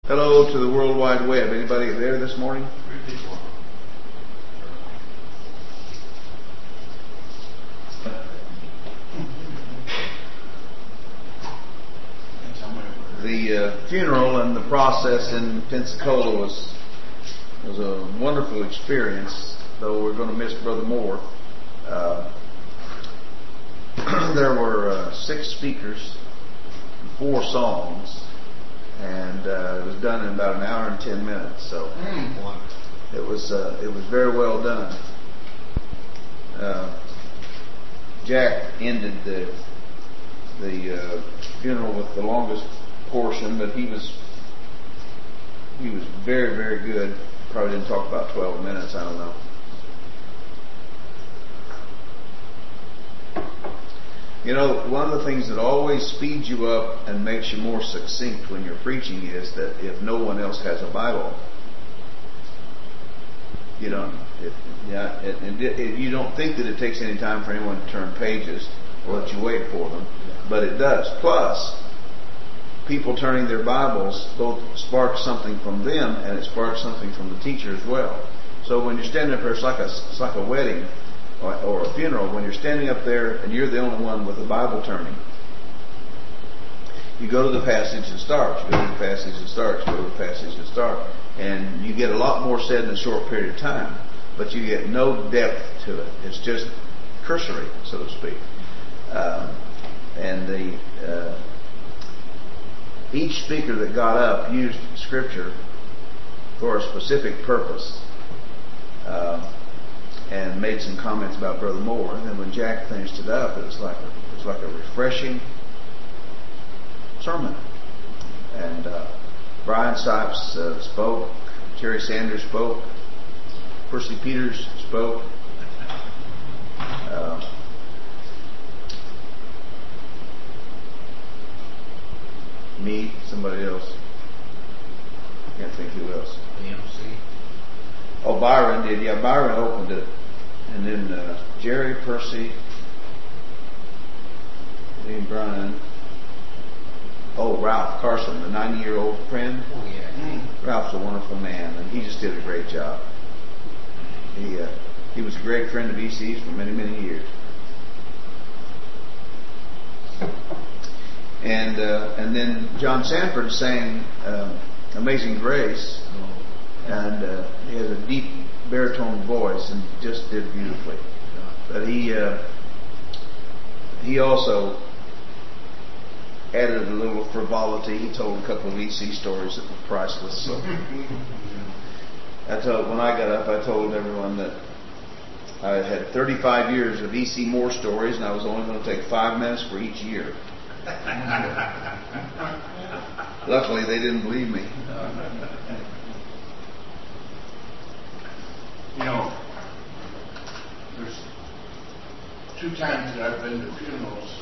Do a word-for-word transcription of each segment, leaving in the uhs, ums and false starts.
Hello to the World Wide Web. Anybody there this morning? The uh, funeral and the process in Pensacola was was a wonderful experience, though we're going to miss Brother Moore. Uh, there were uh, six speakers, four songs, and uh, it was done in about an hour and ten minutes. So mm. it was uh, it was very well done. Uh, Jack ended the the uh, funeral with the longest portion, but he was he was very very good. Probably didn't talk about twelve minutes. I don't know. You know, one of the things that always speeds you up and makes you more succinct when you're preaching is that if no one else has a Bible, you know, it, yeah, it, it, it, you don't think that it takes any time for anyone to turn pages or that you wait for them, but it does. Plus, people turning their Bibles both sparks something from them and it sparks something from the teacher as well. So when you're standing up there, it's like a, it's like a wedding or, or a funeral. When you're standing up there and you're the only one with the Bible turning, you go to the passage and start. You go to the passage and start. You go to the passage and start. And you get a lot more said in a short period of time, but you get no depth to it. It's just cursory, so to speak. Um, and the uh, each speaker that got up used Scripture for a specific purpose, uh, and made some comments about Brother Moore. And then when Jack finished it up, it was like a, it was like a refreshing sermon. And uh, Brian Sipes uh, spoke, Jerry Sanders spoke, Percy Peters spoke. Uh, Me, somebody else. Can't think who else. The M C. Oh, Byron did. Yeah, Byron opened it. And then uh, Jerry, Percy, me and Brian. Oh, Ralph Carson, the ninety-year-old friend. Oh, yeah. Mm. Ralph's a wonderful man, and he just did a great job. He uh, he was a great friend of E C's for many, many years. And uh, and then John Sanford sang uh, Amazing Grace, and uh, he has a deep baritone voice and just did beautifully. But he uh, he also added a little frivolity. He told a couple of E C stories that were priceless. So I told when I got up, I told everyone that I had thirty-five years of E C Moore stories, and I was only going to take five minutes for each year. Luckily, they didn't believe me. You know, there's two times that I've been to funerals.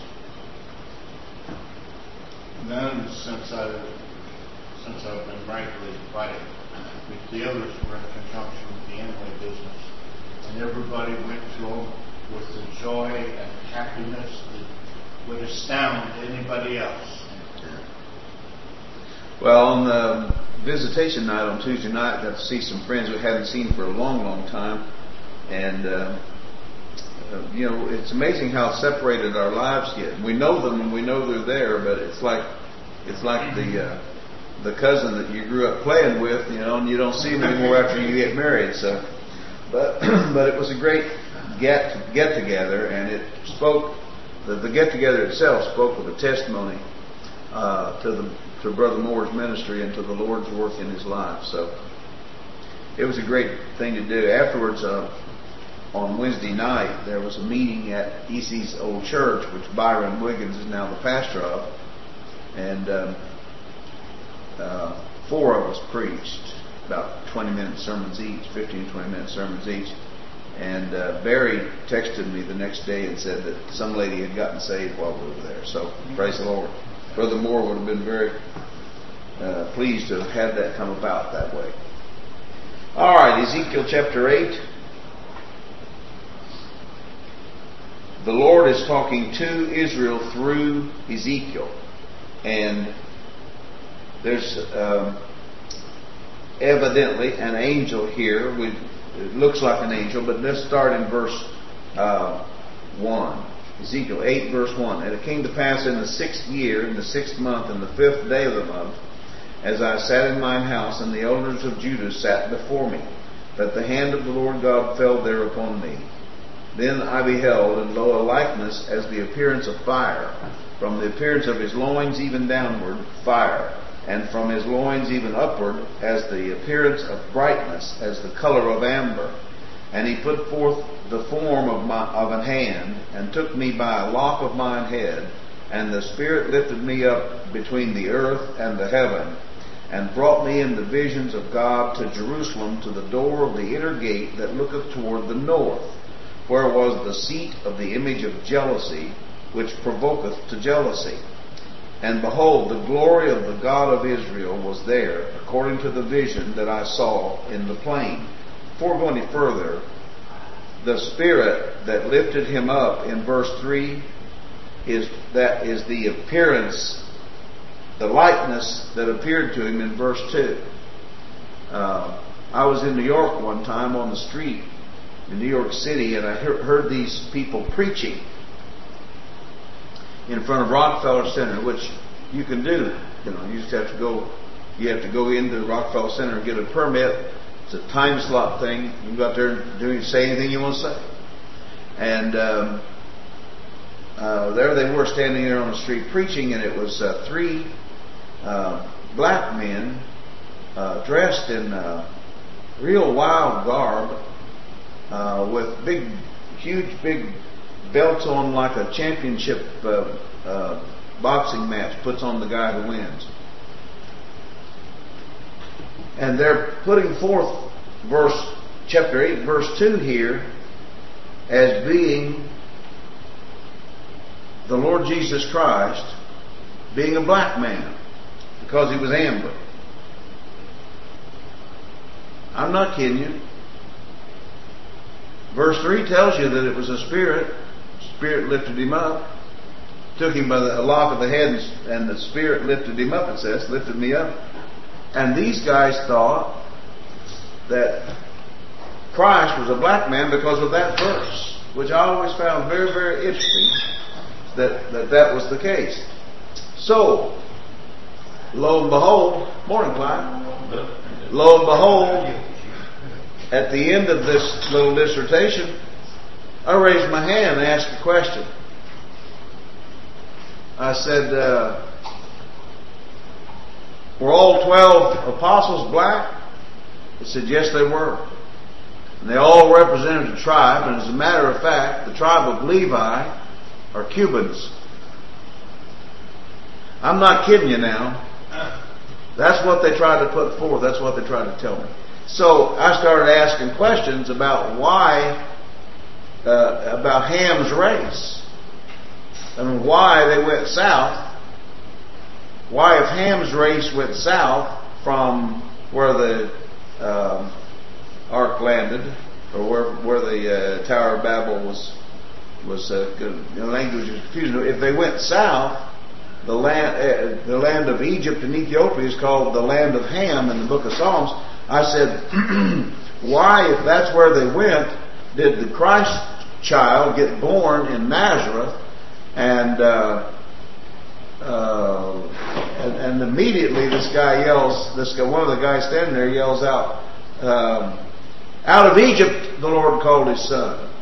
None since I since I've been rightfully divided. The others were in conjunction with the Amway business, and everybody went to them with the joy and happiness that would astound anybody else. Well, on the visitation night on Tuesday night, I got to see some friends we hadn't seen for a long, long time. And, uh, uh, you know, it's amazing how separated our lives get. We know them and we know they're there, but it's like it's like the uh, the cousin that you grew up playing with, you know, and you don't see them anymore after you get married. So, but but it was a great get get together, and it spoke. The, the get-together itself spoke of a testimony uh, to the to Brother Moore's ministry and to the Lord's work in his life. So it was a great thing to do. Afterwards, uh, on Wednesday night, there was a meeting at E C's old church, which Byron Wiggins is now the pastor of, and um, uh, four of us preached, about twenty-minute sermons each, fifteen, twenty-minute sermons each. And uh, Barry texted me the next day and said that some lady had gotten saved while we were there. So, praise the Lord. Brother Moore would have been very uh, pleased to have had that come about that way. All right, Ezekiel chapter eight. The Lord is talking to Israel through Ezekiel. And there's um, evidently an angel here. We, it looks like an angel, but let's start in verse uh, one. Ezekiel eight, verse one. And it came to pass in the sixth year, in the sixth month, in the fifth day of the month, as I sat in mine house, and the elders of Judah sat before me, that the hand of the Lord God fell there upon me. Then I beheld, and lo, a likeness as the appearance of fire, from the appearance of his loins even downward, fire, and from his loins even upward, as the appearance of brightness, as the color of amber. And he put forth the form of, my, of an hand, and took me by a lock of mine head, and the Spirit lifted me up between the earth and the heaven, and brought me in the visions of God to Jerusalem, to the door of the inner gate that looketh toward the north, where was the seat of the image of jealousy, which provoketh to jealousy. And behold, the glory of the God of Israel was there, according to the vision that I saw in the plain. Before going any further, the Spirit that lifted him up in verse three is that is the appearance, the likeness that appeared to him in verse two. Uh, I was in New York one time on the street in New York City, and I heard these people preaching in front of Rockefeller Center, which you can do. You know, you just have to go. You have to go into the Rockefeller Center and get a permit. It's a time slot thing. You can go out there and do say anything you want to say. And um, uh, there they were standing there on the street preaching, and it was uh, three uh, black men uh, dressed in uh, real wild garb, uh, with big, huge, big belts on, like a championship uh, uh, boxing match puts on the guy who wins. And they're putting forth verse chapter eight, verse two here as being the Lord Jesus Christ being a black man because he was amber. I'm not kidding you. Verse three tells you that it was a spirit. Spirit lifted him up, took him by the lock of the head, and the Spirit lifted him up, it says, lifted me up. And these guys thought that Christ was a black man because of that verse, which I always found very, very interesting that that, that was the case. So, lo and behold, morning, Clyde. Lo and behold, at the end of this little dissertation, I raised my hand and asked a question. I said, uh, were all twelve apostles black? They said, yes, they were. And they all represented a tribe, and as a matter of fact, the tribe of Levi are Cubans. I'm not kidding you now. That's what they tried to put forth. That's what they tried to tell me. So I started asking questions about why, uh, about Ham's race. I mean, why they went south. Why, if Ham's race went south from where the uh, ark landed, or where where the uh, Tower of Babel was was uh, the language was confusing. If they went south, the land uh, the land of Egypt and Ethiopia is called the land of Ham in the Book of Psalms. I said, why, if that's where they went, did the Christ child get born in Nazareth? And uh, uh, and, and immediately this guy yells, this guy, one of the guys standing there yells out, um, out of Egypt the Lord called his son.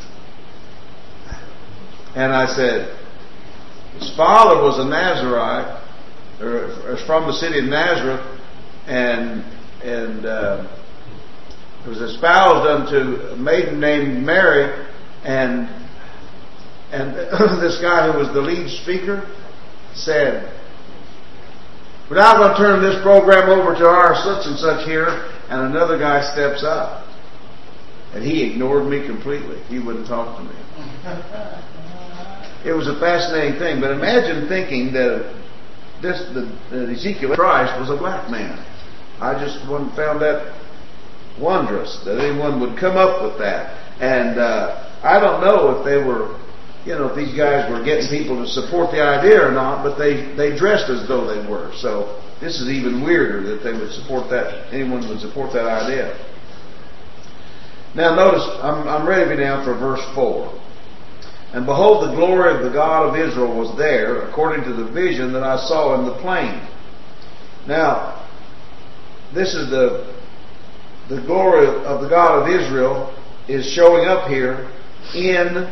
And I said, his father was a Nazarite, or, or from the city of Nazareth, and and uh, was espoused unto a maiden named Mary, and and this guy who was the lead speaker said, we're now going to turn this program over to our such and such here, and another guy steps up. And he ignored me completely. He wouldn't talk to me. It was a fascinating thing, but imagine thinking that this the, the Ezekiel Christ was a black man. I just found that wondrous that anyone would come up with that. And uh, I don't know if they were, you know, if these guys were getting people to support the idea or not, but they, they dressed as though they were. So this is even weirder that they would support that, anyone would support that idea. Now notice, I'm, I'm ready now for verse four. And behold, the glory of the God of Israel was there, according to the vision that I saw in the plain. Now, this is the the glory of the God of Israel is showing up here in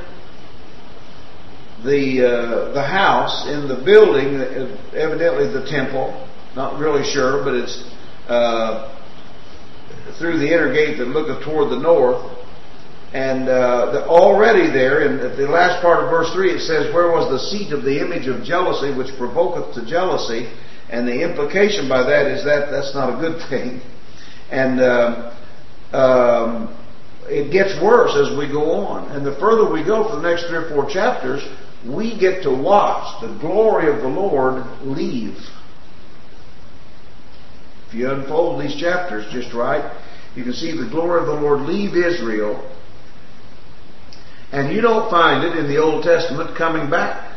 the uh, the house, in the building, evidently the temple. Not really sure, but it's uh, through the inner gate that looketh toward the north. And uh, the, already there, in the last part of verse three, it says, where was the seat of the image of jealousy, which provoketh to jealousy? And the implication by that is that that's not a good thing. And uh, um, it gets worse as we go on. And the further we go for the next three or four chapters, we get to watch the glory of the Lord leave. If you unfold these chapters just right, you can see the glory of the Lord leave Israel. And you don't find it in the Old Testament coming back.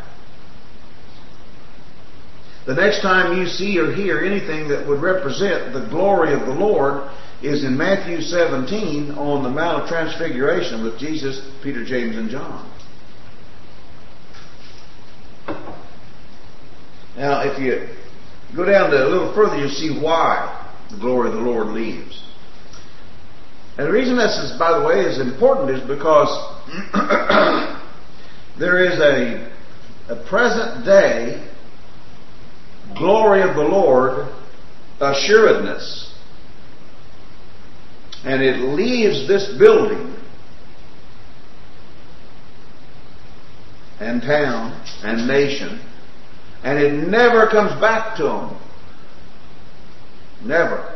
The next time you see or hear anything that would represent the glory of the Lord is in Matthew seventeen on the Mount of Transfiguration with Jesus, Peter, James, and John. Now, if you go down to a little further, you'll see why the glory of the Lord leaves. And the reason this is, by the way, is important is because there is a, a present day glory of the Lord assuredness. And it leaves this building and town and nation, and it never comes back to them. Never.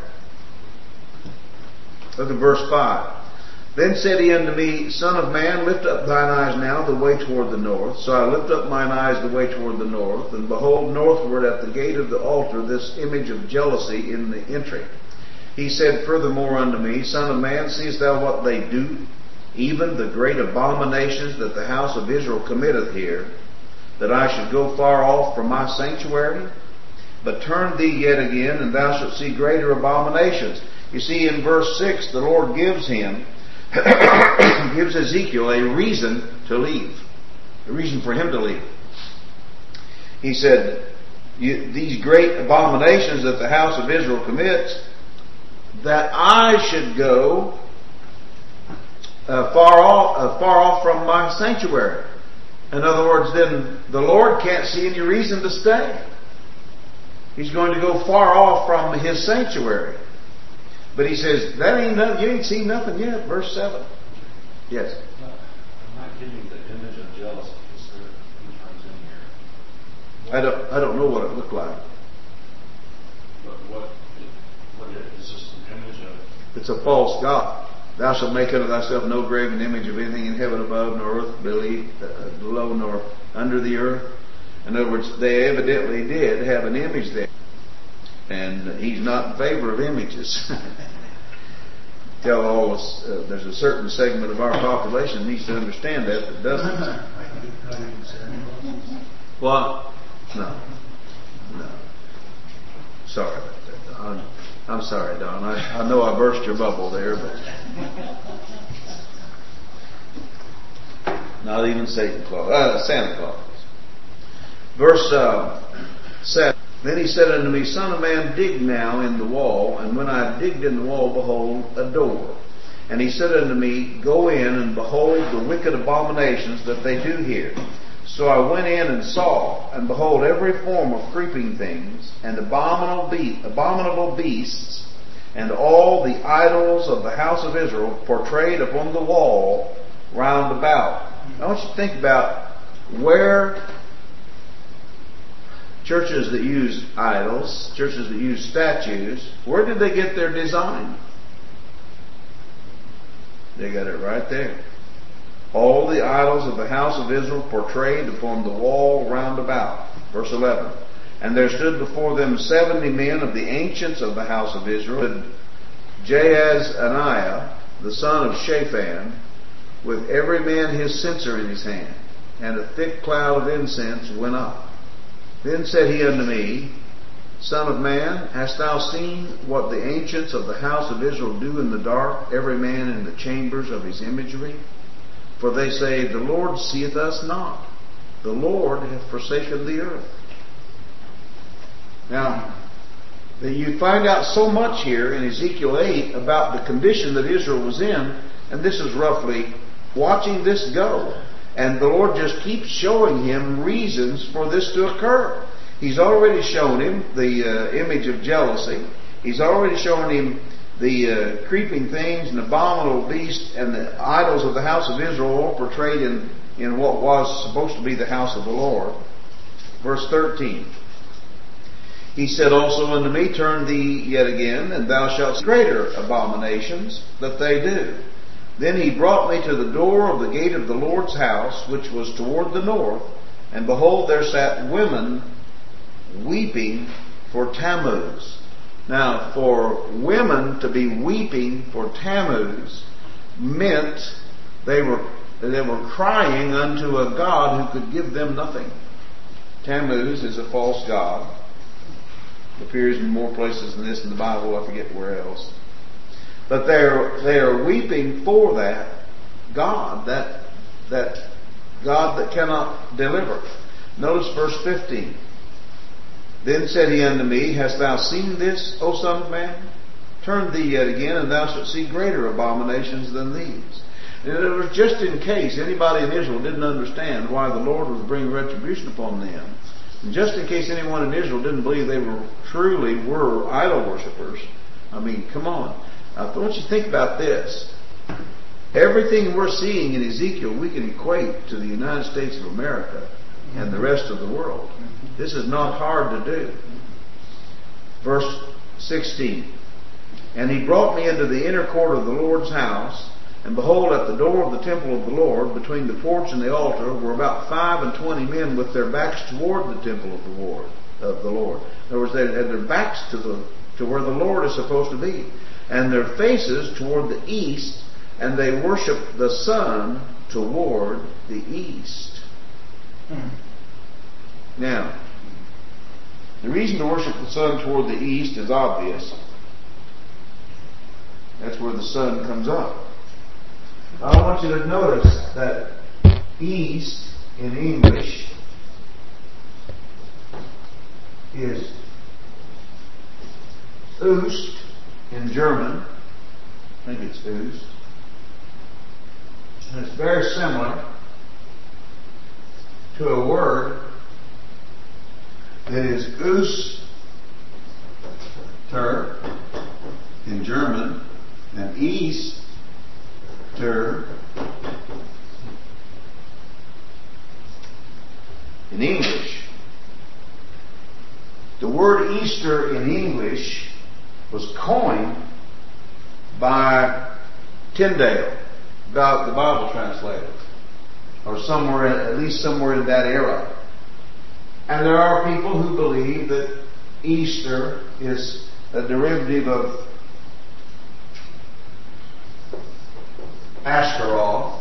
Look at verse five. Then said he unto me, Son of man, lift up thine eyes now the way toward the north. So I lift up mine eyes the way toward the north, and behold, northward at the gate of the altar this image of jealousy in the entry. He said furthermore unto me, Son of man, seest thou what they do, even the great abominations that the house of Israel committeth here, that I should go far off from my sanctuary? But turn thee yet again, and thou shalt see greater abominations. You see, in verse six, the Lord gives him, gives Ezekiel a reason to leave. A reason for him to leave. He said, these great abominations that the house of Israel commits, that I should go uh, far off, uh, far off from my sanctuary. In other words, then the Lord can't see any reason to stay. He's going to go far off from His sanctuary. But He says, that ain't nothing, you ain't seen nothing yet. Verse seven. Yes? I'm not getting the image of jealousy. Is there any times in here? I don't, I don't know what it looked like. But what, what is this an image of? It's a false god. Thou shalt make unto thyself no graven image of anything in heaven above, nor earth beneath, uh, below, nor under the earth. In other words, they evidently did have an image there. And He's not in favor of images. Tell all us, uh, there's a certain segment of our population that needs to understand that, that doesn't. What? No. No. Sorry about that, Don. I'm sorry, Don. I, I know I burst your bubble there, but not even Satan Claus, uh, Santa Claus. Verse uh, seven. Then he said unto me, Son of man, dig now in the wall. And when I digged in the wall, behold, a door. And he said unto me, Go in and behold the wicked abominations that they do here. So I went in and saw, and behold, every form of creeping things, and abominable, be- abominable beasts, and all the idols of the house of Israel portrayed upon the wall round about. I want you to think about where churches that use idols, churches that use statues, where did they get their design? They got it right there. All the idols of the house of Israel portrayed upon the wall round about. Verse eleven. And there stood before them seventy men of the ancients of the house of Israel, Jaazaniah, the son of Shaphan, with every man his censer in his hand, and a thick cloud of incense went up. Then said he unto me, Son of man, hast thou seen what the ancients of the house of Israel do in the dark, every man in the chambers of his imagery? For they say, the Lord seeth us not. The Lord hath forsaken the earth. Now, you find out so much here in Ezekiel eight about the condition that Israel was in, and this is roughly watching this go. And the Lord just keeps showing him reasons for this to occur. He's already shown him the uh, image of jealousy. He's already shown him the uh, creeping things and abominable beasts and the idols of the house of Israel, all portrayed in, in what was supposed to be the house of the Lord. Verse thirteen. He said also unto me, turn thee yet again, and thou shalt see greater abominations that they do. Then he brought me to the door of the gate of the Lord's house, which was toward the north, and behold, there sat women weeping for Tammuz. Now, for women to be weeping for Tammuz meant they were they were crying unto a god who could give them nothing. Tammuz is a false god. It appears in more places than this in the Bible. I forget where else. But they're they are weeping for that God, that that God that cannot deliver. Notice verse fifteen. Then said he unto me, hast thou seen this, O son of man? Turn thee yet again, and thou shalt see greater abominations than these. And it was just in case anybody in Israel didn't understand why the Lord was bringing retribution upon them. And just in case anyone in Israel didn't believe they were truly were idol worshippers. I mean, come on. I want you to think about this. Everything we're seeing in Ezekiel, we can equate to the United States of America and the rest of the world. This is not hard to do. Verse sixteen. And he brought me into the inner court of the Lord's house, and behold, at the door of the temple of the Lord, between the porch and the altar, were about five and twenty men with their backs toward the temple of the Lord. Of the Lord. In other words, they had their backs to the to where the Lord is supposed to be, and their faces toward the east, and they worshiped the sun toward the east. Hmm. Now, the reason to worship the sun toward the east is obvious. That's where the sun comes up. I want you to notice that east in English is Ost in German. I think it's Ost. And it's very similar to a word that is Oster in German and Easter in English. The word Easter in English was coined by Tyndale, the Bible translator, or somewhere, at least somewhere in that era. And there are people who believe that Easter is a derivative of Ashtaroth,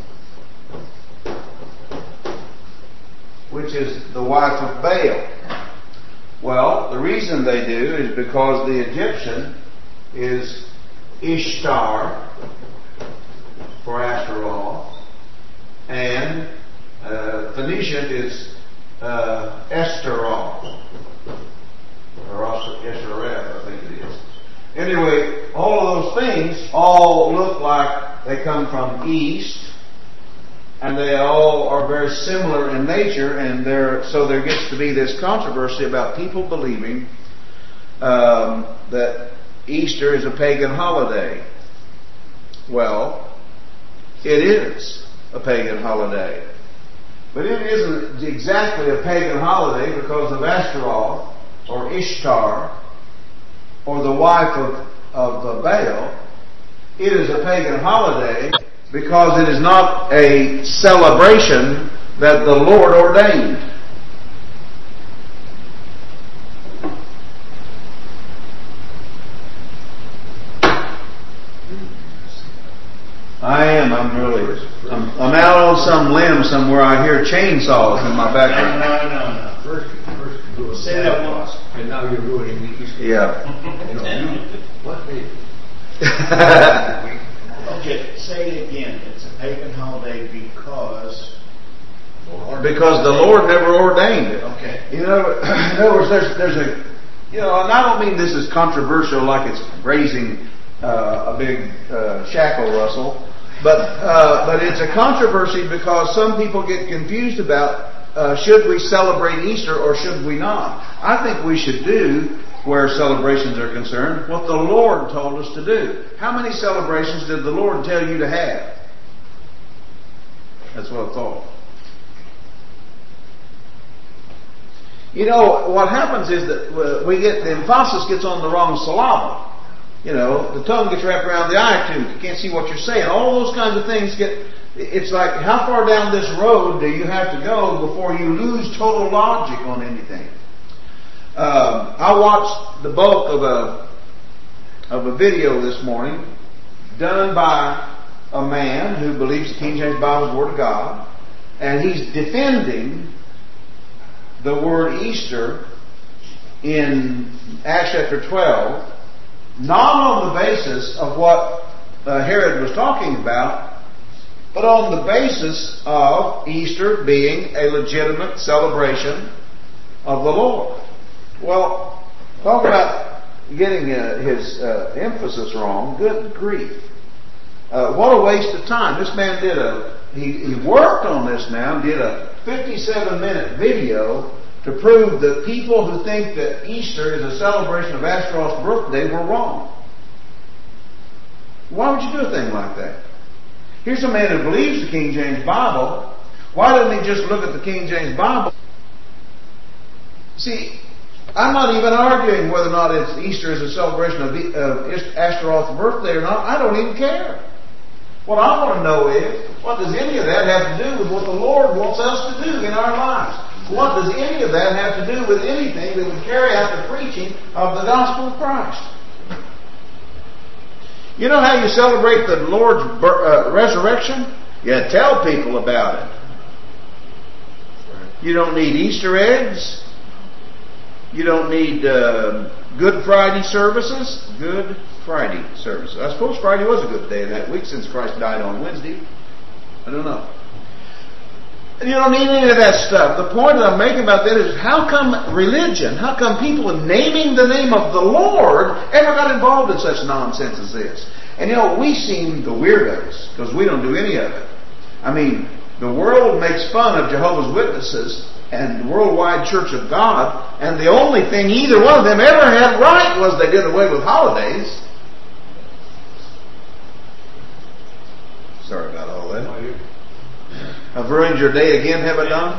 which is the wife of Baal. Well, the reason they do is because the Egyptian is Ishtar for Ashtaroth, and uh, Phoenician is uh, Esteroth, or Eshereth, I think it is. Anyway, all of those things all look like they come from east, and they all are very similar in nature, and there so there gets to be this controversy about people believing um, that Easter is a pagan holiday. Well, it is a pagan holiday. But it isn't exactly a pagan holiday because of Ashtaroth or Ishtar or the wife of, of Baal. It is a pagan holiday because it is not a celebration that the Lord ordained. I am. I'm really. I'm, I'm out on some limb somewhere. I hear chainsaws in my background. No, no, no. First, first, say that once. And now you're ruining the Easter. Yeah. You know, you, what they Okay, say it again. It's a pagan holiday because... Because the Lord never ordained it. Okay. You know, in other words, there's, there's a, you know, and I don't mean this is controversial like it's raising uh, a big uh, shackle rustle, but uh, but it's a controversy because some people get confused about uh, should we celebrate Easter or should we not. I think we should do, where celebrations are concerned, what the Lord told us to do. How many celebrations did the Lord tell you to have? That's what I thought. You know, what happens is that we get, the emphasis gets on the wrong syllable. You know, the tongue gets wrapped around the eye tooth. You can't see what you're saying. All those kinds of things get, it's like, how far down this road do you have to go before you lose total logic on anything? Um, I watched the bulk of a, of a video this morning done by a man who believes the King James Bible is the Word of God, and he's defending the word Easter in Acts chapter twelve, not on the basis of what uh, Herod was talking about, but on the basis of Easter being a legitimate celebration of the Lord. Well, talk about getting uh, his uh, emphasis wrong. Good grief. Uh, what a waste of time. This man did a, he, he worked on this now and did a fifty-seven minute video to prove that people who think that Easter is a celebration of Ashtaroth's birthday were wrong. Why would you do a thing like that? Here's a man who believes the King James Bible. Why doesn't he just look at the King James Bible? See, I'm not even arguing whether or not it's Easter is a celebration of, the, of Ashtaroth's birthday or not. I don't even care. What I want to know is, what does any of that have to do with what the Lord wants us to do in our lives? What does any of that have to do with anything that would carry out the preaching of the gospel of Christ? You know how you celebrate the Lord's uh, resurrection? You tell people about it. You don't need Easter eggs. You don't need uh, Good Friday services. Good Friday services. I suppose Friday was a good day of that week since Christ died on Wednesday. I don't know. You don't need any of that stuff. The point that I'm making about that is, how come religion, how come people naming the name of the Lord ever got involved in such nonsense as this? And you know, we seem the weirdos because we don't do any of it. I mean, the world makes fun of Jehovah's Witnesses and the Worldwide Church of God, and the only thing either one of them ever had right was they did away with holidays. Sorry about all that. I've ruined your day again, have I done?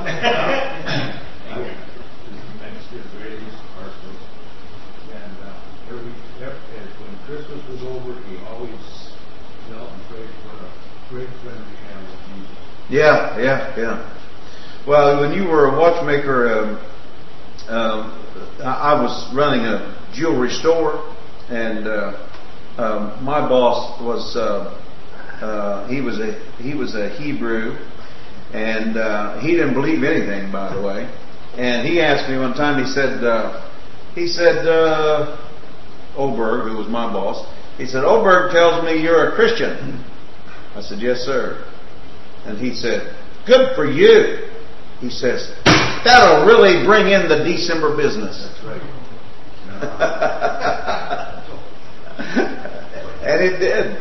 And uh, every, every, when Christmas was over, he always knelt and prayed for a great friend we have with Jesus. Yeah, yeah, yeah. Well, when you were a watchmaker, um, um, I was running a jewelry store, and uh, um, my boss was uh, uh, he was a he was a Hebrew. And uh, he didn't believe anything, by the way. And he asked me one time, he said, uh, he said, uh, Oberg, who was my boss, he said, Oberg tells me you're a Christian. I said, yes, sir. And he said, good for you. He says, that'll really bring in the December business. That's right. And it did.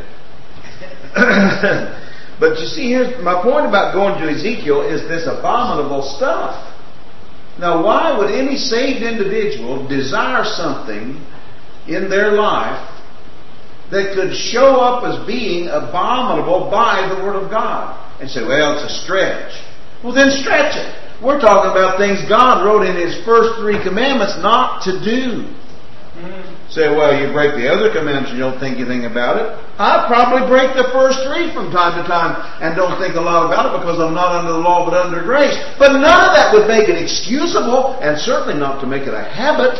But you see, here's my point about going to Ezekiel is this abominable stuff. Now, why would any saved individual desire something in their life that could show up as being abominable by the Word of God? And say, well, it's a stretch. Well, then stretch it. We're talking about things God wrote in His first three commandments not to do. Say, well, you break the other commandments and you don't think anything about it. I probably break the first three from time to time and don't think a lot about it because I'm not under the law but under grace. But none of that would make it excusable, and certainly not to make it a habit.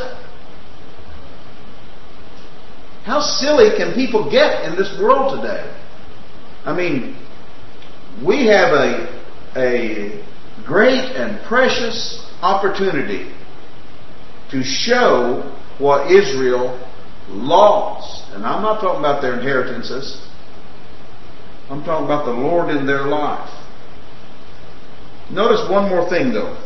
How silly can people get in this world today? I mean, we have a, a great and precious opportunity to show what Israel lost. And I'm not talking about their inheritances. I'm talking about the Lord in their life. Notice one more thing though.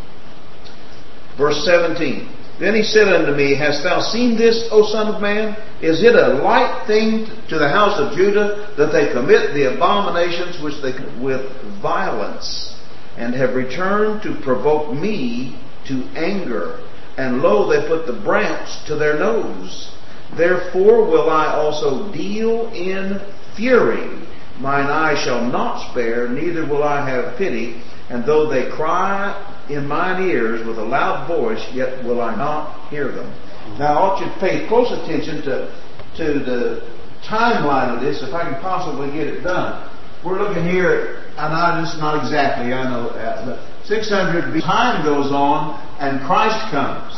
Verse seventeen. Then he said unto me, Hast thou seen this, O son of man? Is it a light thing to the house of Judah that they commit the abominations which they commit with violence, and have returned to provoke me to anger? And lo, they put the branch to their nose. Therefore will I also deal in fury. Mine eye shall not spare, neither will I have pity. And though they cry in mine ears with a loud voice, yet will I not hear them. Now I want you to pay close attention to, to the timeline of this, if I can possibly get it done. We're looking here at, and I just not exactly, I know that, but six hundred B C, time goes on and Christ comes.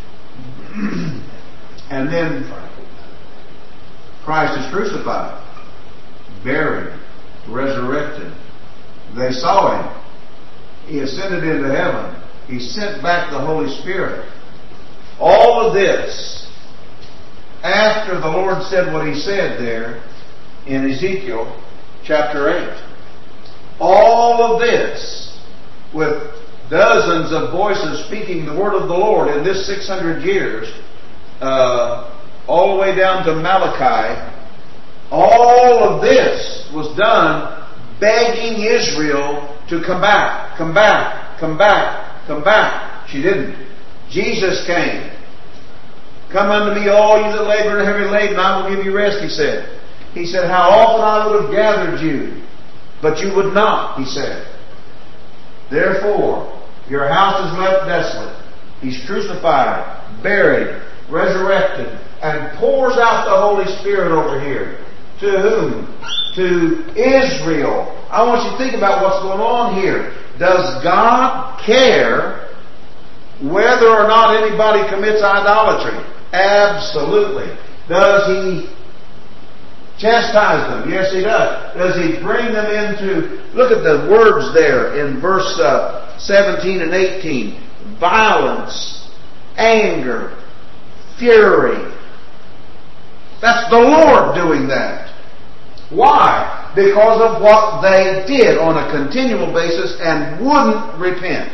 And then Christ is crucified, buried, resurrected. They saw Him. He ascended into heaven. He sent back the Holy Spirit. All of this, after the Lord said what He said there in Ezekiel chapter eight. All of this, with dozens of voices speaking the word of the Lord in this six hundred years, uh, all the way down to Malachi, all of this was done begging Israel to come back, come back, come back, come back. She didn't. Jesus came. Come unto me, all you that labor and are heavy laden, I will give you rest, He said. He said, how often I would have gathered you, but you would not, He said. Therefore, your house is left desolate. He's crucified, buried, resurrected, and pours out the Holy Spirit over here. To whom? To Israel. I want you to think about what's going on here. Does God care whether or not anybody commits idolatry? Absolutely. Does He chastise them? Yes, He does. Does He bring them into... Look at the words there in verse uh, seventeen and eighteen. Violence, anger, fury. That's the Lord doing that. Why? Because of what they did on a continual basis and wouldn't repent.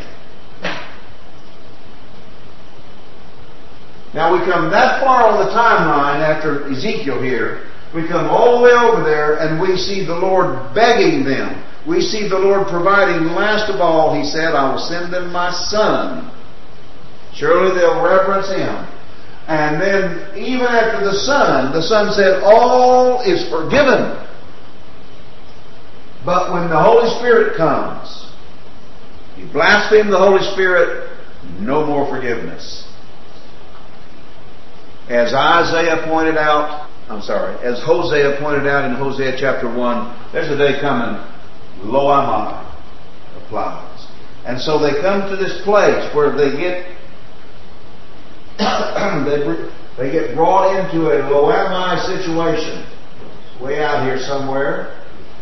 Now we come that far on the timeline after Ezekiel here. We come all the way over there and we see the Lord begging them. We see the Lord providing. Last of all, He said, I will send them my Son. Surely they'll reverence Him. And then even after the Son, the Son said, all is forgiven. But when the Holy Spirit comes, you blaspheme the Holy Spirit, no more forgiveness. As Isaiah pointed out, I'm sorry, as Hosea pointed out in Hosea chapter one, there's a day coming, lo am I, applies. And so they come to this place where they get they, they get brought into a lo am I situation, way out here somewhere.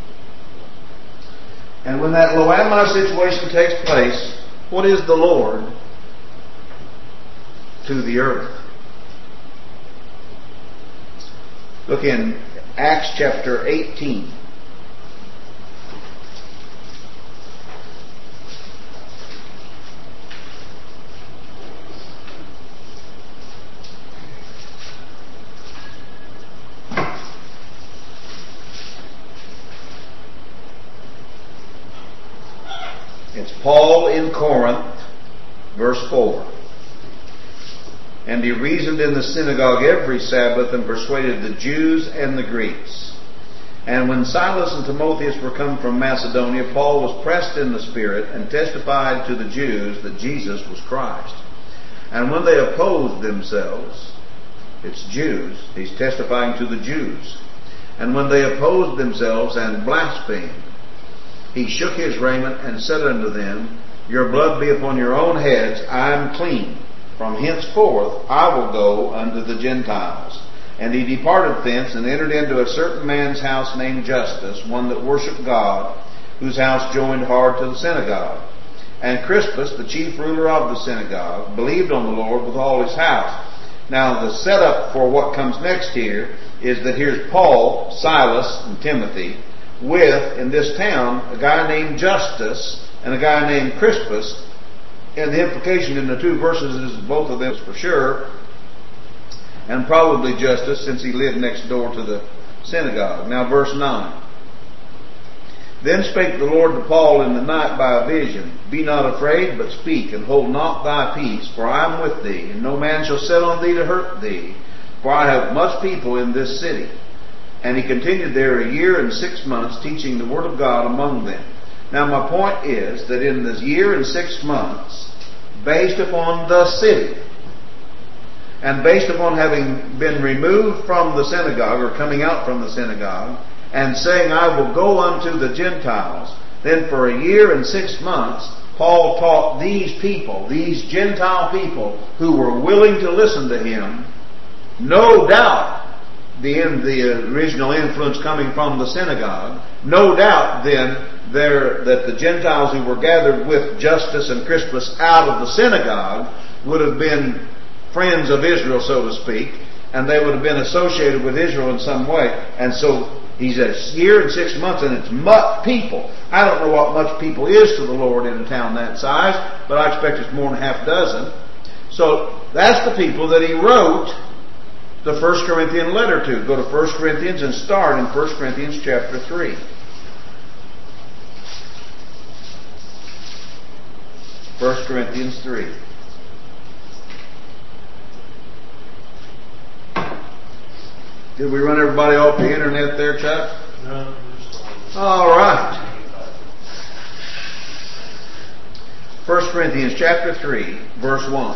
And when that lo am I situation takes place, what is the Lord to the earth? Look in Acts chapter eighteen. It's Paul in Corinth, verse four. And he reasoned in the synagogue every Sabbath and persuaded the Jews and the Greeks. And when Silas and Timotheus were come from Macedonia, Paul was pressed in the Spirit and testified to the Jews that Jesus was Christ. And when they opposed themselves, it's Jews, he's testifying to the Jews. And when they opposed themselves and blasphemed, he shook his raiment and said unto them, Your blood be upon your own heads, I am clean. From henceforth I will go unto the Gentiles. And he departed thence and entered into a certain man's house named Justus, one that worshipped God, whose house joined hard to the synagogue. And Crispus, the chief ruler of the synagogue, believed on the Lord with all his house. Now the setup for what comes next here is that here's Paul, Silas, and Timothy with, in this town, a guy named Justus and a guy named Crispus. And the implication in the two verses is both of them for sure, and probably Justus, since he lived next door to the synagogue. Now verse nine. Then spake the Lord to Paul in the night by a vision, Be not afraid, but speak, and hold not thy peace, for I am with thee, and no man shall set on thee to hurt thee, for I have much people in this city. And he continued there a year and six months, teaching the word of God among them. Now my point is that in this year and six months, based upon the city, and based upon having been removed from the synagogue, or coming out from the synagogue, and saying, I will go unto the Gentiles, then for a year and six months, Paul taught these people, these Gentile people, who were willing to listen to him, no doubt the, the original influence coming from the synagogue, no doubt then there, that the Gentiles who were gathered with Justus and Crispus out of the synagogue would have been friends of Israel, so to speak, and they would have been associated with Israel in some way. And so he's a year and six months, and it's much people. I don't know what much people is to the Lord in a town that size, but I expect it's more than a half dozen. So that's the people that he wrote the First Corinthians letter to. Go to First Corinthians and start in First Corinthians chapter three. First Corinthians three. Did we run everybody off the internet there, Chuck? No. All right. First Corinthians chapter three, verse one.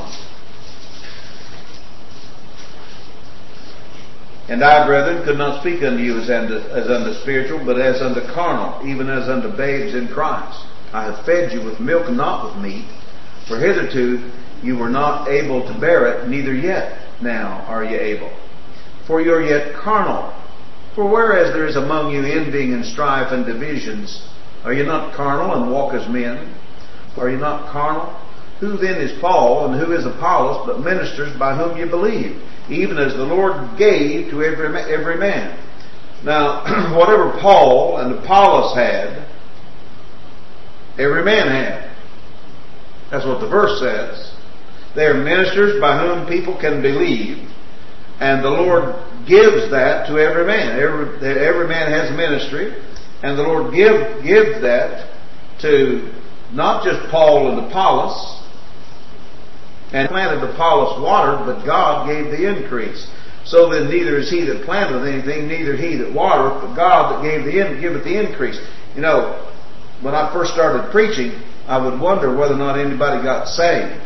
And I, brethren, could not speak unto you as unto, as unto spiritual, but as unto carnal, even as unto babes in Christ. I have fed you with milk and not with meat, for hitherto you were not able to bear it, neither yet now are ye able. For you are yet carnal. For whereas there is among you envying and strife and divisions, are you not carnal and walk as men? Are you not carnal? Who then is Paul and who is Apollos, but ministers by whom you believe, even as the Lord gave to every every man? Now, whatever Paul and Apollos had, every man had. That's what the verse says. They are ministers by whom people can believe, and the Lord gives that to every man. Every, every man has a ministry, and the Lord give, gives that to not just Paul and Apollos, and planted Apollos watered, but God gave the increase. So then neither is he that planted anything, neither he that watereth, but God that gave the in, giveth the increase. You know, when I first started preaching, I would wonder whether or not anybody got saved.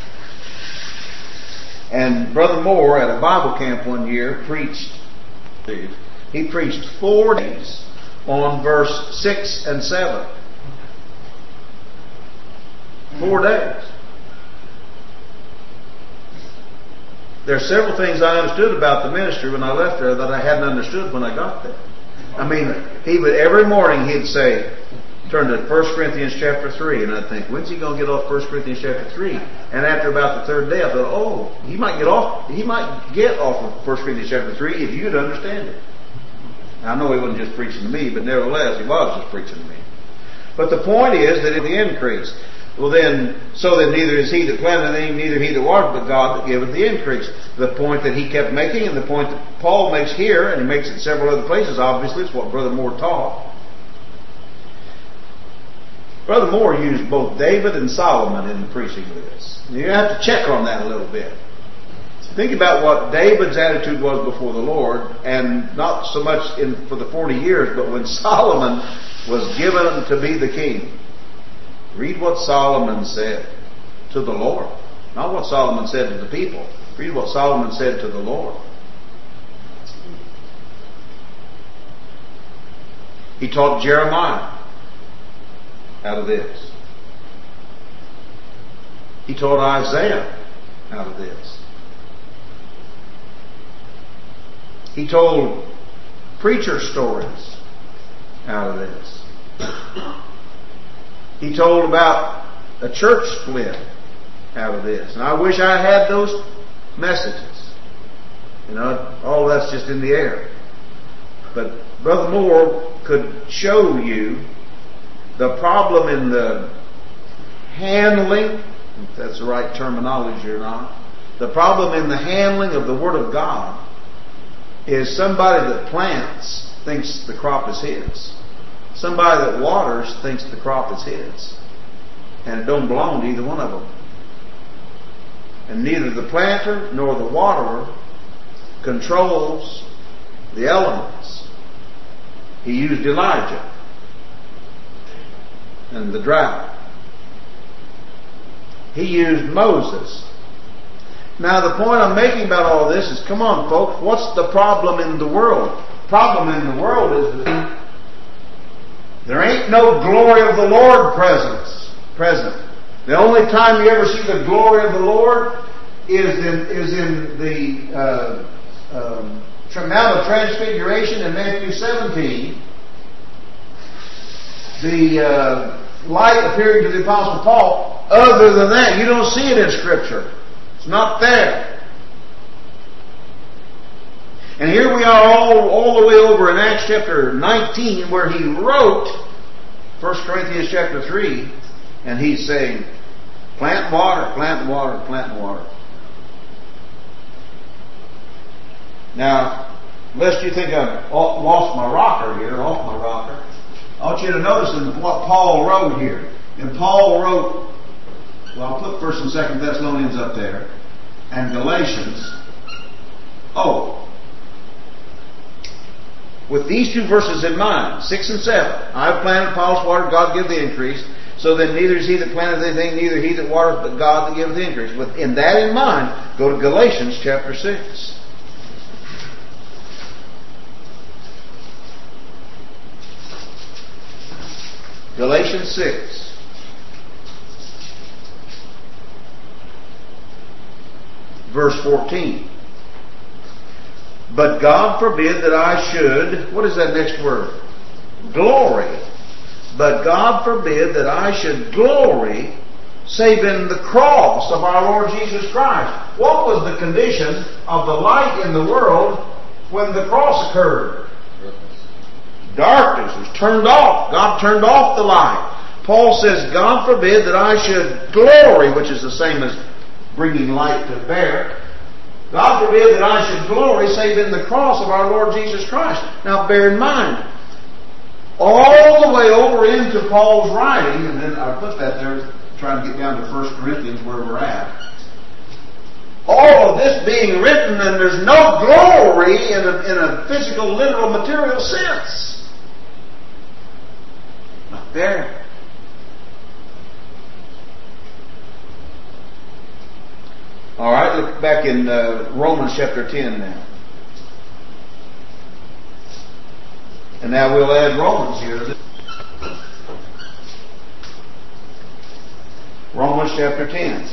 And Brother Moore at a Bible camp one year preached, he preached four days on verse six and seven. Four days. There are several things I understood about the ministry when I left there that I hadn't understood when I got there. I mean, he would every morning he'd say, turn to First Corinthians chapter three, and I'd think, when's he going to get off First Corinthians chapter three? And after about the third day, I thought, oh, he might get off. He might get off of First Corinthians chapter three if you'd understand it. Now, I know he wasn't just preaching to me, but nevertheless, he was just preaching to me. But the point is that in the increase. Well then, so that neither is he that planted anything, neither he that watered, but God that giveth the increase. The point that he kept making, and the point that Paul makes here, and he makes it several other places, obviously, it's what Brother Moore taught. Brother Moore used both David and Solomon in preaching this. You have to check on that a little bit. Think about what David's attitude was before the Lord, and not so much in for the forty years, but when Solomon was given to be the king. Read what Solomon said to the Lord. Not what Solomon said to the people. Read what Solomon said to the Lord. He taught Jeremiah out of this. He taught Isaiah out of this. He told preacher stories out of this. He told about a church split out of this. And I wish I had those messages. You know, all that's just in the air. But Brother Moore could show you the problem in the handling, if that's the right terminology or not, the problem in the handling of the Word of God is somebody that plants thinks the crop is his. Somebody that waters thinks the crop is his. And it don't belong to either one of them. And neither the planter nor the waterer controls the elements. He used Elijah and the drought. He used Moses. Now the point I'm making about all this is, come on folks, what's the problem in the world? The problem in the world is that there ain't no glory of the Lord presence, present. The only time you ever see the glory of the Lord is in, is in the uh, um, Mount of Transfiguration in Matthew seventeen. The uh, light appearing to the Apostle Paul. Other than that, you don't see it in Scripture. It's not there. And here we are all, all the way over in Acts chapter nineteen, where he wrote First Corinthians chapter three, and he's saying, plant and water, plant and water, plant and water. Now, lest you think I've lost my rocker here, off my rocker, I want you to notice in what Paul wrote here. And Paul wrote, well, I'll put First and Second Thessalonians up there, and Galatians. Oh, with these two verses in mind, six and seven. I have planted, Apollos watered, God give the increase. So then neither is he that planteth anything, neither he that watereth, but God that giveth the increase. With in that in mind, go to Galatians chapter six. Galatians six. Verse fourteen. But God forbid that I should, what is that next word? Glory. But God forbid that I should glory save in the cross of our Lord Jesus Christ. What was the condition of the light in the world when the cross occurred? Darkness was turned off. God turned off the light. Paul says, God forbid that I should glory, which is the same as bringing light to bear. God forbid that I should glory save in the cross of our Lord Jesus Christ. Now bear in mind, all the way over into Paul's writing, and then I put that there trying to get down to First Corinthians where we're at. All of this being written, and there's no glory in a, in a physical, literal, material sense. Not there. All right, look back in uh, Romans chapter ten now. And now we'll add Romans here to this. Romans chapter ten.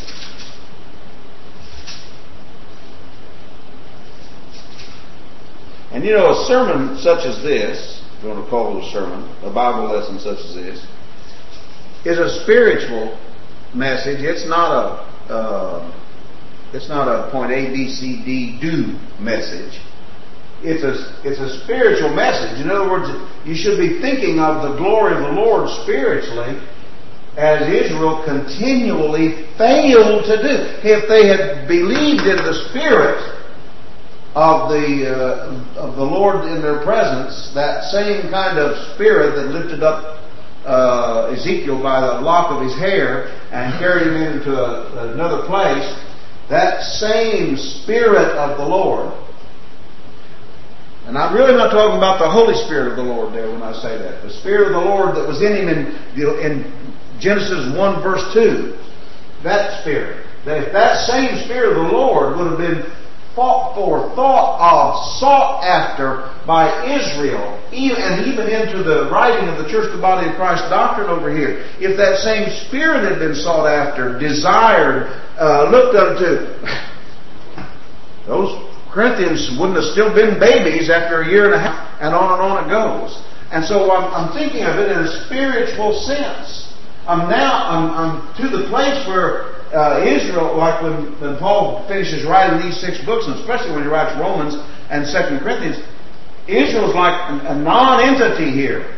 And you know, a sermon such as this, if you want to call it a sermon, a Bible lesson such as this, is a spiritual message. It's not a... Uh, It's not a point A, B, C, D, do message. It's a, it's a spiritual message. In other words, you should be thinking of the glory of the Lord spiritually, as Israel continually failed to do. If they had believed in the Spirit of the, uh, of the Lord in their presence, that same kind of Spirit that lifted up uh, Ezekiel by the lock of his hair and carried him into a, another place, that same Spirit of the Lord. And I'm really not talking about the Holy Spirit of the Lord there when I say that. The Spirit of the Lord that was in him in, in Genesis one verse two. That Spirit. That if that same Spirit of the Lord would have been fought for, thought of, sought after by Israel, and even into the writing of the Church of the Body of Christ doctrine over here, if that same Spirit had been sought after, desired, uh, looked unto, those Corinthians wouldn't have still been babies after a year and a half, and on and on it goes. And so I'm, I'm thinking of it in a spiritual sense. I'm now, I'm, I'm to the place where uh, Israel, like when, when Paul finishes writing these six books, and especially when he writes Romans and Second Corinthians, Israel's like a, a non-entity here.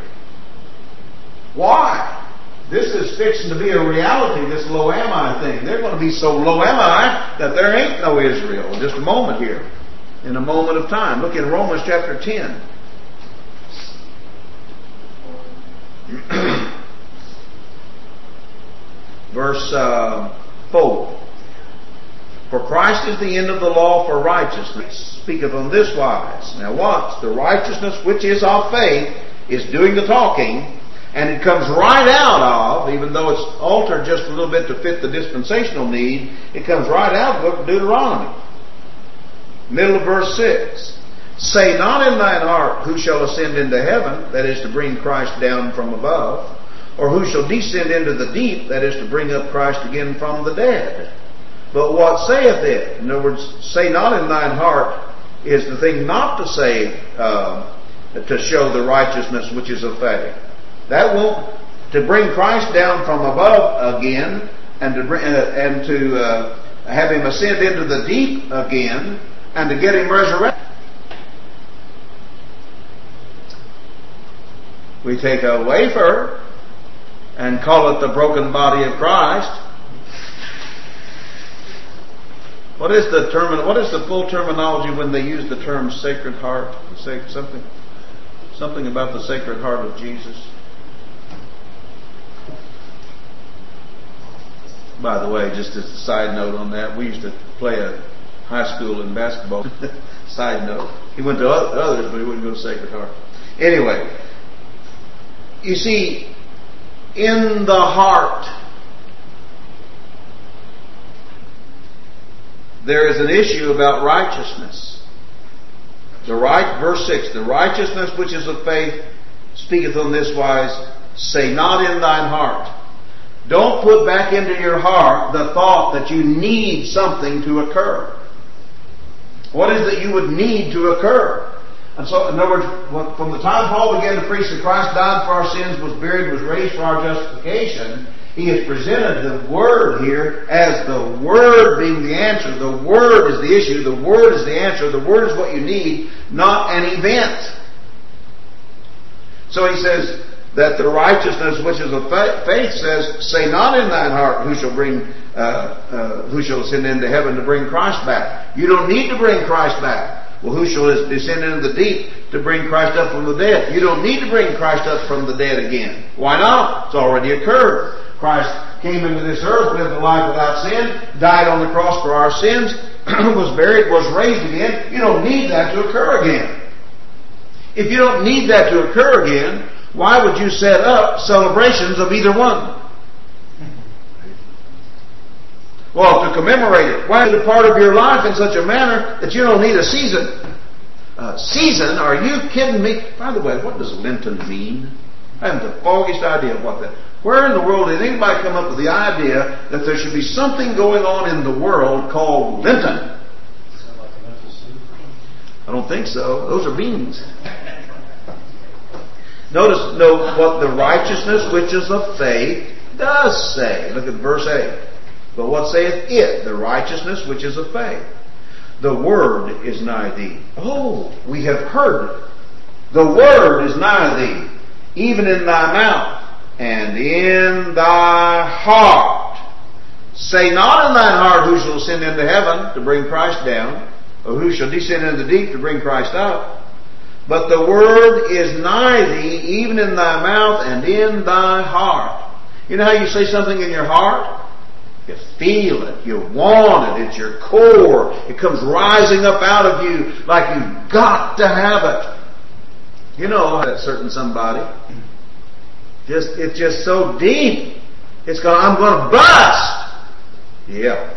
Why? This is fixing to be a reality, this Lo-Ami thing. They're going to be so Lo-Ami that there ain't no Israel. Just a moment here. In a moment of time. Look in Romans chapter ten. Verse uh, four. For Christ is the end of the law for righteousness. Speaketh on this wise. Now watch. The righteousness which is of faith is doing the talking. And it comes right out of, even though it's altered just a little bit to fit the dispensational need, it comes right out of the book of Deuteronomy. Middle of verse six. Say not in thine heart, who shall ascend into heaven, that is to bring Christ down from above, or who shall descend into the deep, that is to bring up Christ again from the dead. But what saith it? In other words, say not in thine heart is the thing not to say, uh, to show the righteousness which is of faith. That won't, to bring Christ down from above again, and to bring, uh, and to uh, have Him ascend into the deep again, and to get Him resurrected. We take a wafer and call it the broken body of Christ. What is the term? What is the full terminology when they use the term Sacred Heart? Say something, something about the Sacred Heart of Jesus. By the way, just as a side note on that, we used to play a high school in basketball. Side note. He went to others, but he wouldn't go to Sacred Heart. Anyway, you see, in the heart, there is an issue about righteousness. The right, verse six, the righteousness which is of faith speaketh on this wise, say not in thine heart. Don't put back into your heart the thought that you need something to occur. What is it you would need to occur? And so, in other words, from the time Paul began to preach that Christ died for our sins, was buried, was raised for our justification, he has presented the Word here as the Word being the answer. The Word is the issue. The Word is the answer. The Word is what you need, not an event. So he says that the righteousness which is of faith says, say not in thine heart, who shall bring, uh, uh, who shall ascend into heaven to bring Christ back. You don't need to bring Christ back. Well, who shall descend into the deep to bring Christ up from the dead? You don't need to bring Christ up from the dead again. Why not? It's already occurred. Christ came into this earth, lived a life without sin, died on the cross for our sins, was buried, was raised again. You don't need that to occur again. If you don't need that to occur again, why would you set up celebrations of either one? Well, to commemorate it. Why is it part of your life in such a manner that you don't need a season? Uh, season? Are you kidding me? By the way, what does Lenten mean? I haven't the foggiest idea of what that. Where in the world did anybody come up with the idea that there should be something going on in the world called Lenten? I don't think so. Those are beans. Notice, note what the righteousness which is of faith does say. Look at verse eight. But what saith it? The righteousness which is of faith. The word is nigh thee. Oh, we have heard it. The word is nigh thee, even in thy mouth and in thy heart. Say not in thine heart, who shall ascend into heaven to bring Christ down, or who shall descend into the deep to bring Christ up. But the word is nigh thee, even in thy mouth and in thy heart. You know how you say something in your heart? You feel it. You want it. It's your core. It comes rising up out of you like you've got to have it. You know that certain somebody. Just it's just so deep. It's going, I'm going to bust. Yeah.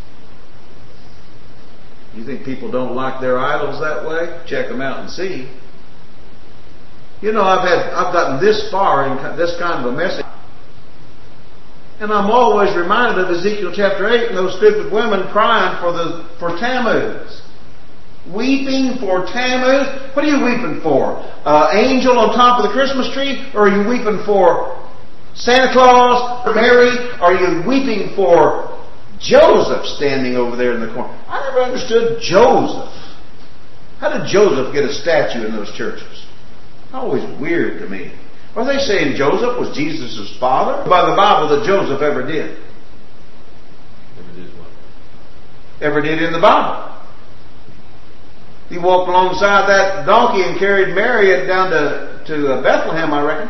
You think people don't like their idols that way? Check them out and see. You know, I've had I've gotten this far in this kind of a message. And I'm always reminded of Ezekiel chapter eight and those stupid women crying for the for Tammuz. Weeping for Tammuz? What are you weeping for? Uh, angel on top of the Christmas tree? Or are you weeping for Santa Claus, Mary, are you weeping for Joseph standing over there in the corner? I never understood Joseph. How did Joseph get a statue in those churches? Always weird to me. Are they saying Joseph was Jesus' father? By the Bible that Joseph ever did. Ever did what? Ever did in the Bible. He walked alongside that donkey and carried Mary down to, to Bethlehem, I reckon.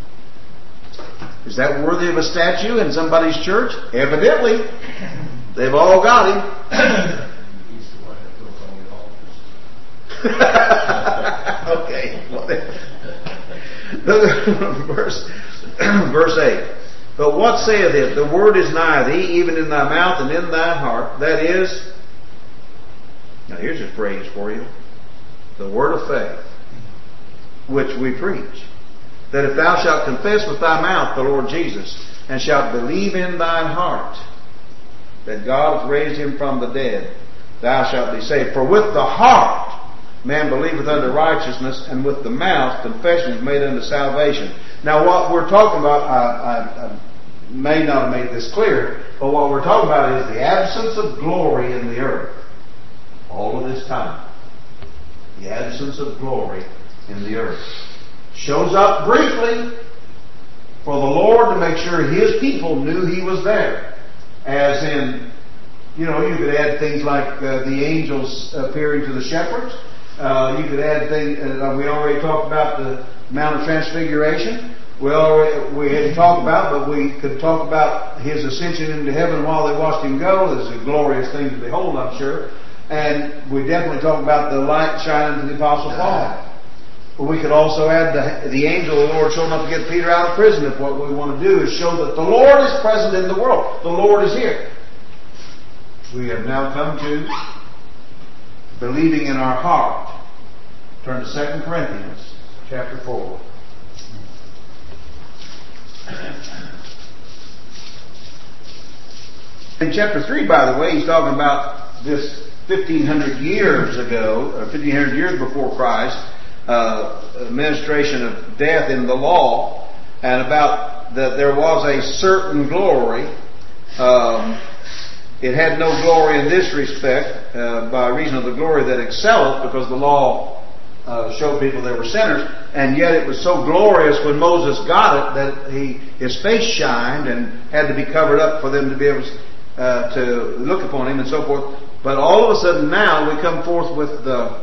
Is that worthy of a statue in somebody's church? Evidently. They've all got him. He's the one that built all the altars. Okay. verse, verse eight. But what saith it? The word is nigh thee, even in thy mouth and in thy heart. That is, now here's a phrase for you. The word of faith, which we preach. That if thou shalt confess with thy mouth the Lord Jesus, and shalt believe in thine heart that God hath raised him from the dead, thou shalt be saved. For with the heart man believeth unto righteousness, and with the mouth confession is made unto salvation. Now what we're talking about, I, I, I may not have made this clear, but what we're talking about is the absence of glory in the earth. All of this time. The absence of glory in the earth. Shows up briefly for the Lord to make sure His people knew He was there. As in, you know, you could add things like uh, the angels appearing to the shepherds. Uh, you could add things, uh, we already talked about the Mount of Transfiguration. We already, we hadn't talked about, but we could talk about His ascension into heaven while they watched Him go. It's a glorious thing to behold, I'm sure. And we definitely talk about the light shining to the Apostle Paul. But we could also add the, the angel of the Lord showing up to get Peter out of prison if what we want to do is show that the Lord is present in the world. The Lord is here. We have now come to believing in our heart. Turn to Second Corinthians chapter four. In chapter three, by the way, he's talking about this fifteen hundred years ago, or fifteen hundred years before Christ, uh, administration of death in the law, and about that there was a certain glory. Um, it had no glory in this respect, uh, by reason of the glory that excelleth, because the law uh, showed people they were sinners, and yet it was so glorious when Moses got it that he his face shined and had to be covered up for them to be able to, uh, to look upon him and so forth. But all of a sudden now we come forth with the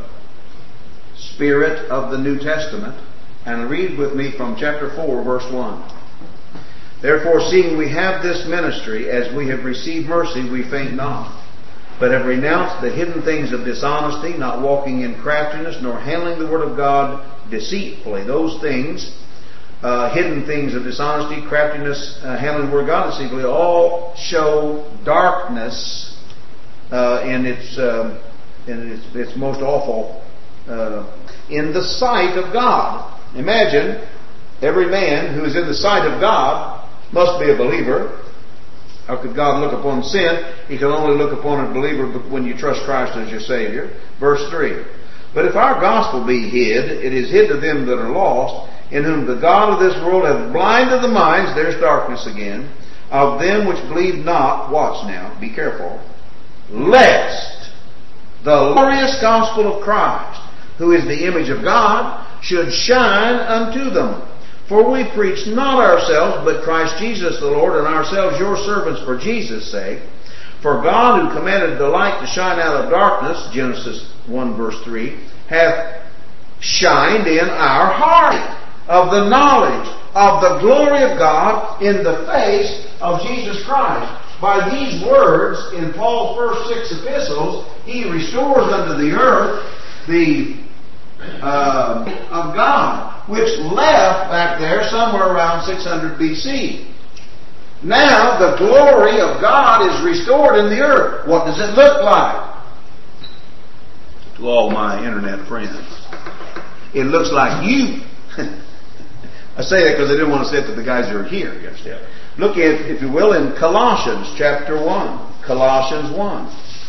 Spirit of the New Testament, and read with me from chapter four, verse one. Therefore, seeing we have this ministry, as we have received mercy, we faint not, but have renounced the hidden things of dishonesty, not walking in craftiness, nor handling the word of God deceitfully. Those things, uh, hidden things of dishonesty, craftiness, uh, handling the word of God deceitfully, all show darkness uh, in its uh, in its, its most awful uh, in the sight of God. Imagine every man who is in the sight of God must be a believer. How could God look upon sin? He can only look upon a believer when you trust Christ as your Savior. Verse three. But if our gospel be hid, it is hid to them that are lost, in whom the God of this world hath blinded the minds, there's darkness again, of them which believe not. Watch now, be careful. Lest the glorious gospel of Christ, who is the image of God, should shine unto them. For we preach not ourselves, but Christ Jesus the Lord, and ourselves your servants for Jesus' sake. For God, who commanded the light to shine out of darkness, Genesis one verse three, hath shined in our heart of the knowledge of the glory of God in the face of Jesus Christ. By these words, in Paul's first six epistles, he restores unto the earth the uh, of God, which left back there somewhere around six hundred B C. Now the glory of God is restored in the earth. What does it look like? To all my internet friends, it looks like you. I say that because I didn't want to say it to the guys who are here. You understand? Look at, if you will, in Colossians chapter one. Colossians one.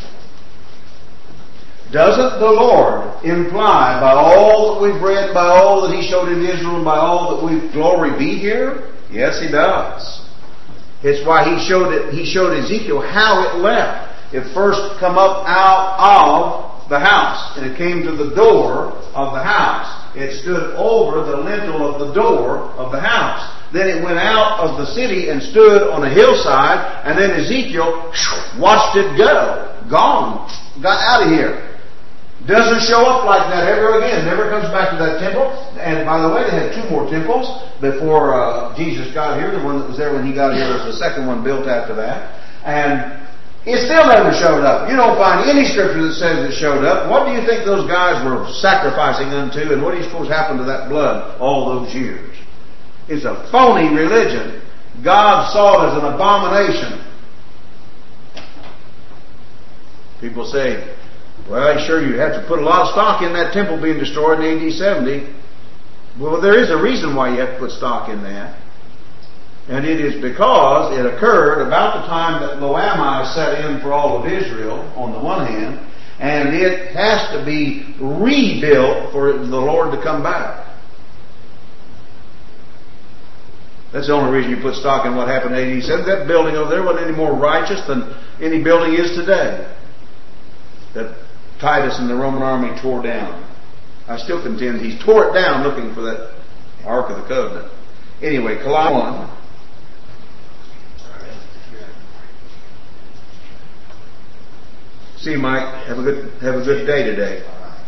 Doesn't the Lord imply by all that we've read, by all that He showed in Israel, and by all that we've glory be here Yes, He does. It's why He showed it. He showed Ezekiel how it left. It first come up out of the house, and it came to the door of the house. It stood over the lintel of the door of the house. Then it went out of the city and stood on a hillside, and then Ezekiel watched it go. Gone. Got out of here. Doesn't show up like that ever again. Never comes back to that temple. And by the way, they had two more temples before uh, Jesus got here. The one that was there when He got here was the second one built after that. And it still never showed up. You don't find any scripture that says it showed up. What do you think those guys were sacrificing unto, and what do you suppose happened to that blood all those years? It's a phony religion. God saw it as an abomination. People say, well, sure, you have to put a lot of stock in that temple being destroyed in A D seventy. Well, there is a reason why you have to put stock in that. And it is because it occurred about the time that Lo-Ammi set in for all of Israel, on the one hand, and it has to be rebuilt for the Lord to come back. That's the only reason you put stock in what happened in A D seventy. That building over there wasn't any more righteous than any building is today that Titus and the Roman army tore down. I still contend he tore it down looking for that Ark of the Covenant. Anyway, Colossians one. See, Mike, have a good have a good day today.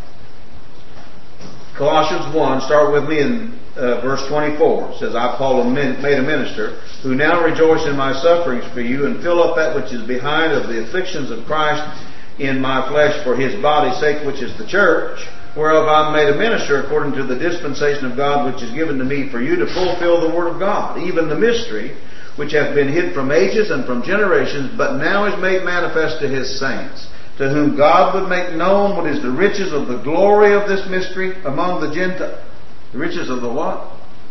Colossians one, start with me in uh, verse twenty-four. It says, I, Paul, am made a minister, who now rejoice in my sufferings for you, and fill up that which is behind of the afflictions of Christ in my flesh for His body's sake, which is the church, whereof I am made a minister according to the dispensation of God, which is given to me for you to fulfill the word of God, even the mystery, which hath been hid from ages and from generations, but now is made manifest to His saints, to whom God would make known what is the riches of the glory of this mystery among the Gentiles. The riches of the what?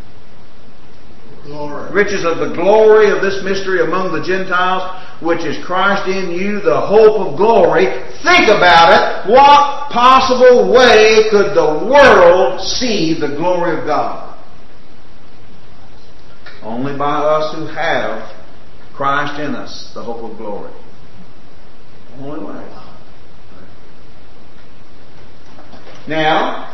Glory. Riches of the glory of this mystery among the Gentiles, which is Christ in you, the hope of glory. Think about it. What possible way could the world see the glory of God? Only by us who have Christ in us, the hope of glory. Only way. Now,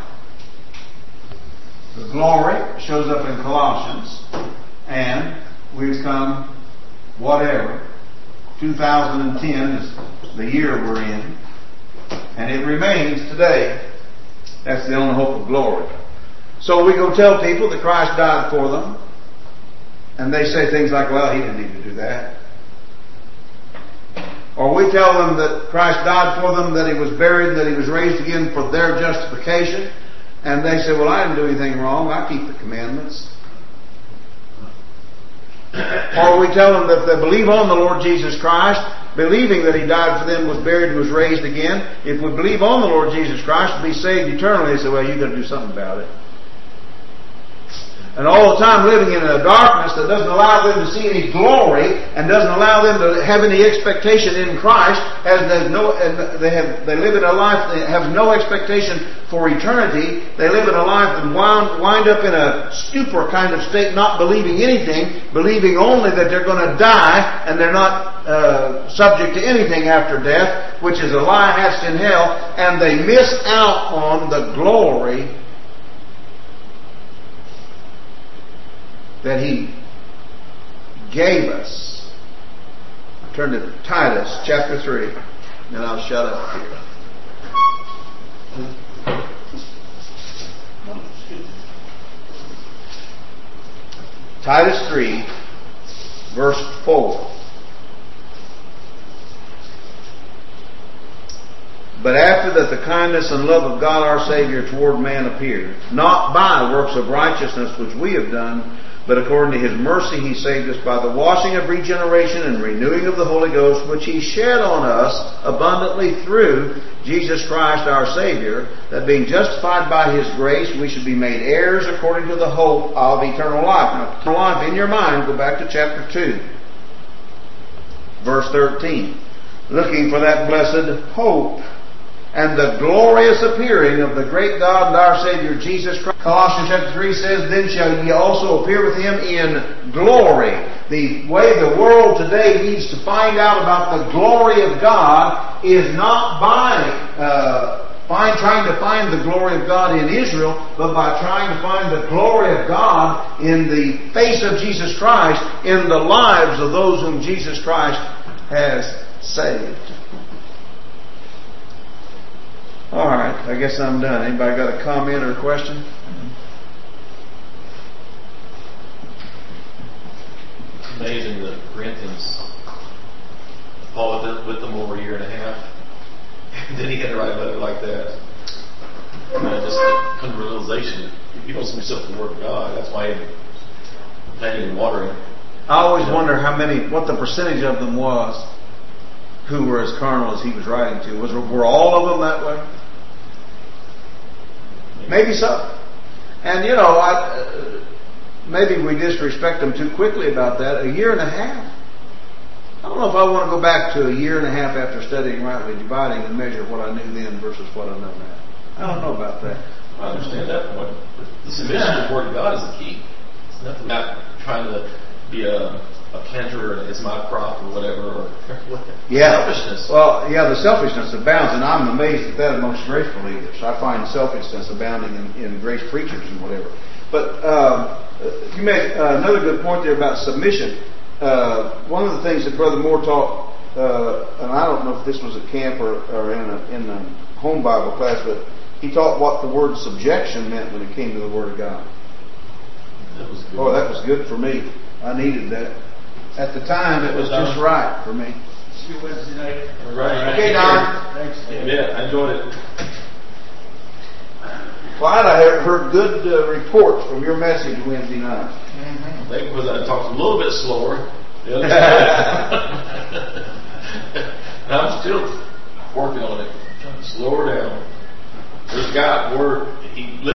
the glory shows up in Colossians, and we've come, whatever, two thousand ten is the year we're in, and it remains today. That's the only hope of glory. So we go tell people that Christ died for them, and they say things like, well, He didn't need to do that. Or we tell them that Christ died for them, that He was buried, that He was raised again for their justification. And they say, well, I didn't do anything wrong. I keep the commandments. Or we tell them that if they believe on the Lord Jesus Christ, believing that He died for them, was buried, and was raised again, if we believe on the Lord Jesus Christ to be saved eternally, they say, well, you've got to do something about it. And all the time living in a darkness that doesn't allow them to see any glory and doesn't allow them to have any expectation in Christ, as they no, they have they live in a life that have no expectation for eternity. They live in a life that wind, wind up in a stupor kind of state, not believing anything, believing only that they're going to die and they're not uh, subject to anything after death, which is a lie hatched in hell, and they miss out on the glory that He gave us. Turn to Titus chapter three, and I'll shut up here. Titus three, verse four. But after that the kindness and love of God our Savior toward man appeared, not by works of righteousness which we have done, but according to His mercy He saved us by the washing of regeneration and renewing of the Holy Ghost, which He shed on us abundantly through Jesus Christ our Savior, that being justified by His grace, we should be made heirs according to the hope of eternal life. Now, eternal life in your mind, go back to chapter two, verse thirteen. Looking for that blessed hope and the glorious appearing of the great God and our Savior Jesus Christ. Colossians chapter three says, then shall ye also appear with Him in glory. The way the world today needs to find out about the glory of God is not by uh, find, trying to find the glory of God in Israel, but by trying to find the glory of God in the face of Jesus Christ, in the lives of those whom Jesus Christ has saved. Alright, I guess I'm done. Anybody got a comment or a question? It's amazing that Corinthians, Paul was with them over a year and a half, and then he had to write a letter like that. I mean, just come to realization, if you don't submit yourself to the Word of God, that's why you're planting and watering. I always you know, wonder how many, what the percentage of them was who were as carnal as he was writing to. Was were all of them that way? Maybe so. And you know, I, uh, maybe we disrespect them too quickly about that. A year and a half. I don't know if I want to go back to a year and a half after studying rightly dividing and measure what I knew then versus what I know now. I don't know about that. I understand that point. The submission to the Word of God is the key. It's nothing about trying to be a, a planter, it's my crop or whatever. Or yeah. Selfishness. Well, yeah, the selfishness abounds, and I'm amazed at that amongst grace believers. I find selfishness abounding in, in grace preachers and whatever. But um, you make uh, another good point there about submission. Uh, one of the things that Brother Moore taught, uh, and I don't know if this was at camp or, or in a in a home Bible class, but he taught what the word subjection meant when it came to the Word of God. That was good. Oh, that was good for me. I needed that. At the time, it was just right for me. See you Wednesday night. Right. Okay, Don. Thanks, Dan. Yeah, I enjoyed it. Clyde, I have heard good uh, reports from your message Wednesday night. I think because I talked a little bit slower. I'm still working on it. Trying to slow her down. There's a guy at work. He